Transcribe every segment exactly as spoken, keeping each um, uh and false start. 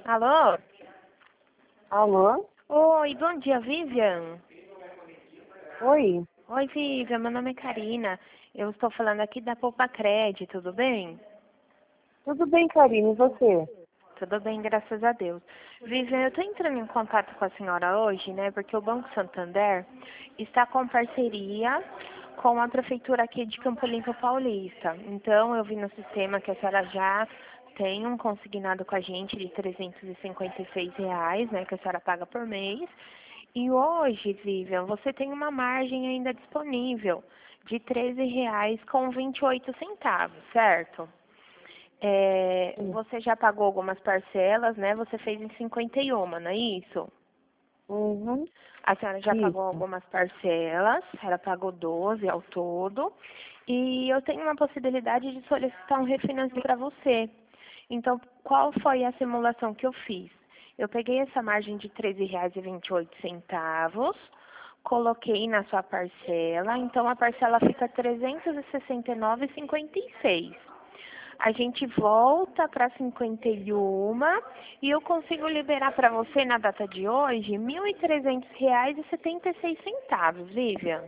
Alô? Alô? Oi, bom dia, Vivian. Oi? Oi, Vivian, meu nome é Karina. Eu estou falando aqui da Poupa Crédito, tudo bem? Tudo bem, Karine, e você? Tudo bem, graças a Deus. Vivian, eu estou entrando em contato com a senhora hoje, né, porque o Banco Santander está com parceria com a prefeitura aqui de Campo Limpo Paulista. Então, eu vi no sistema que a senhora já tem um consignado com a gente de trezentos e cinquenta e seis reais, né, que a senhora paga por mês. E hoje, Vivian, você tem uma margem ainda disponível de treze reais com vinte e oito centavos, certo? É, Sim. você já pagou algumas parcelas, né? Você fez em cinquenta e um, não é isso? Uhum. A senhora já pagou Isso. algumas parcelas, ela pagou doze ao todo. E eu tenho uma possibilidade de solicitar um refinanciamento para você. Então, qual foi a simulação que eu fiz? Eu peguei essa margem de treze reais e vinte e oito centavos, coloquei na sua parcela, então a parcela fica trezentos e sessenta e nove reais e cinquenta e seis. A gente volta para cinquenta e um e eu consigo liberar para você na data de hoje mil e trezentos reais e setenta e seis centavos, Vivian.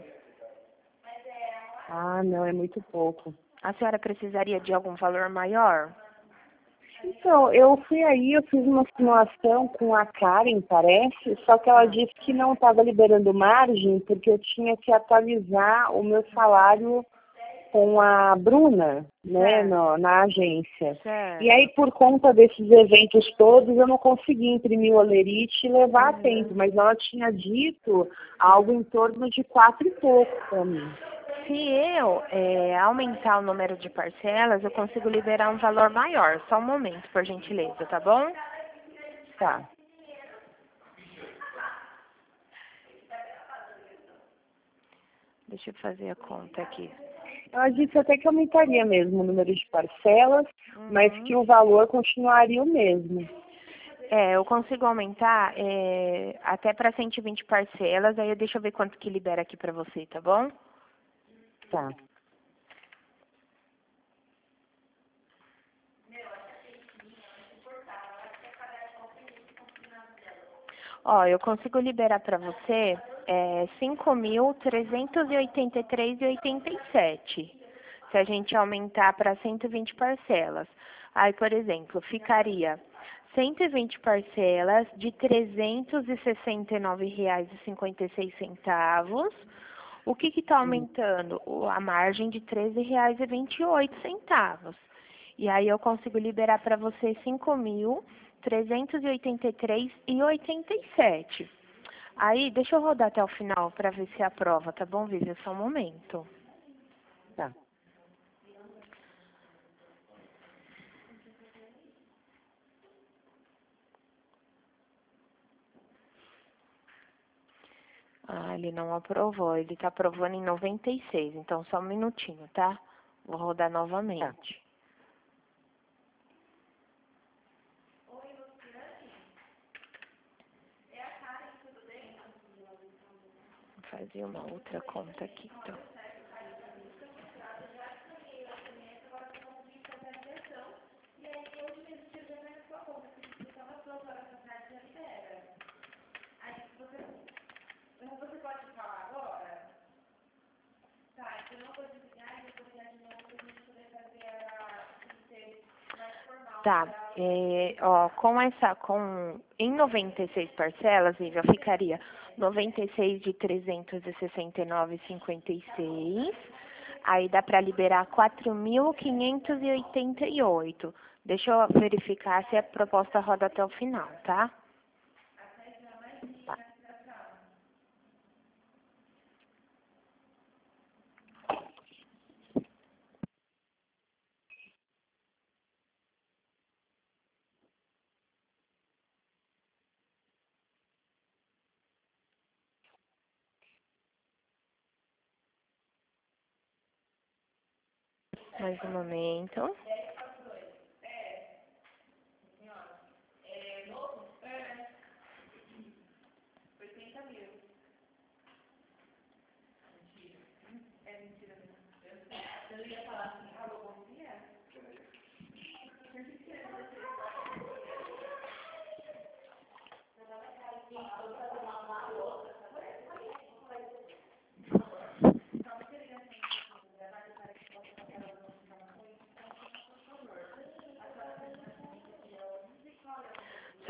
Ah, não, é muito pouco. A senhora precisaria de algum valor maior? Então, eu fui aí, eu fiz uma simulação com a Karen, parece, só que ela Ah, disse que não estava liberando margem porque eu tinha que atualizar o meu salário com a Bruna, né, certo, no- na agência. E aí, certo. por conta desses eventos todos, eu não consegui imprimir o olerite e levar a tempo, Uhum. mas ela tinha dito algo em torno de quatro e pouco para mim. Se eu é, aumentar o número de parcelas, eu consigo liberar um valor maior. Só um momento, por gentileza, tá bom? Tá. Deixa eu fazer a conta aqui. Ela disse até que aumentaria mesmo o número de parcelas, mas Uhum. que o valor continuaria o mesmo. É, eu consigo aumentar é, até para cento e vinte parcelas, aí deixa eu ver quanto que libera aqui para você, tá bom? Tá. Ó, eu consigo liberar para você é, cinco mil trezentos e oitenta e três reais e oitenta e sete, se a gente aumentar para cento e vinte parcelas. Aí, por exemplo, ficaria cento e vinte parcelas de trezentos e sessenta e nove reais e cinquenta e seis centavos. O que está Hum. aumentando? O- A margem de treze reais e vinte e oito centavos. E aí eu consigo liberar para você cinco mil trezentos e oitenta e três reais e oitenta e sete. Aí, deixa eu rodar até o final para ver se aprova, tá bom, Vivi? Só um momento. Tá. Ah, ele não aprovou. Ele está aprovando em noventa e seis. Então, só um minutinho, tá? Vou rodar Tá. novamente. Vou fazer uma outra conta aqui, então. Tá, é, ó, com essa, com, em noventa e seis parcelas, Lívia, ficaria noventa e seis de trezentos e sessenta e nove e cinquenta e seis, aí dá para liberar quatro mil quinhentos e oitenta e oito. Deixa eu verificar se a proposta roda até o final, tá? Tá. Mais um momento.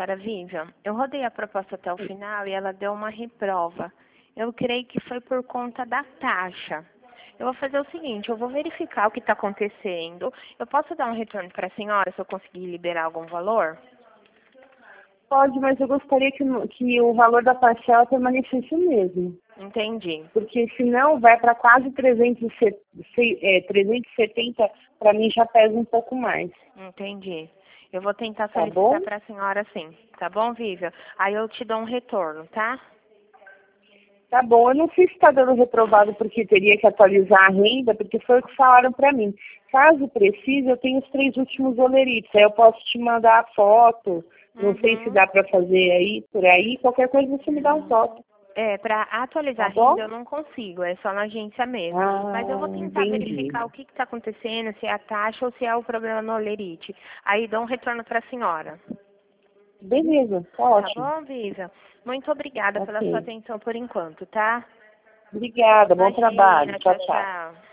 senhora Vivian, eu rodei a proposta até o final e ela deu uma reprova. Eu creio que foi por conta da taxa. Eu vou fazer o seguinte, eu vou verificar o que está acontecendo. Eu posso dar um retorno para a senhora se eu conseguir liberar algum valor? Pode, mas eu gostaria que, no- que o valor da parcela permanecesse o mesmo. Entendi. Porque senão vai para quase trezentos e setenta, é, trezentos e setenta, para mim já pesa um pouco mais. Entendi. Eu vou tentar Tá solicitar bom? para a senhora sim. Tá bom, Vivian? Aí eu te dou um retorno, tá? Tá bom, eu não sei se está dando reprovado porque teria que atualizar a renda, porque foi o que falaram para mim. Caso precise, eu tenho os três últimos olerites, aí eu posso te mandar a foto, não sei se Uhum. dá para fazer aí, por aí, qualquer coisa você me dá um toque, É, para atualizar tá a renda bom? eu não consigo, é só na agência mesmo. Mas eu Ah, vou tentar entendi. verificar o que está acontecendo, se é a taxa ou se é o problema no olerite. Aí dou um retorno para a senhora. Beleza, tá Tá ótimo. bom, Vivian? Muito obrigada pela sua Ok. atenção por enquanto, tá? Obrigada, bom trabalho. Imagina, Tchau, tchau, tchau. tchau.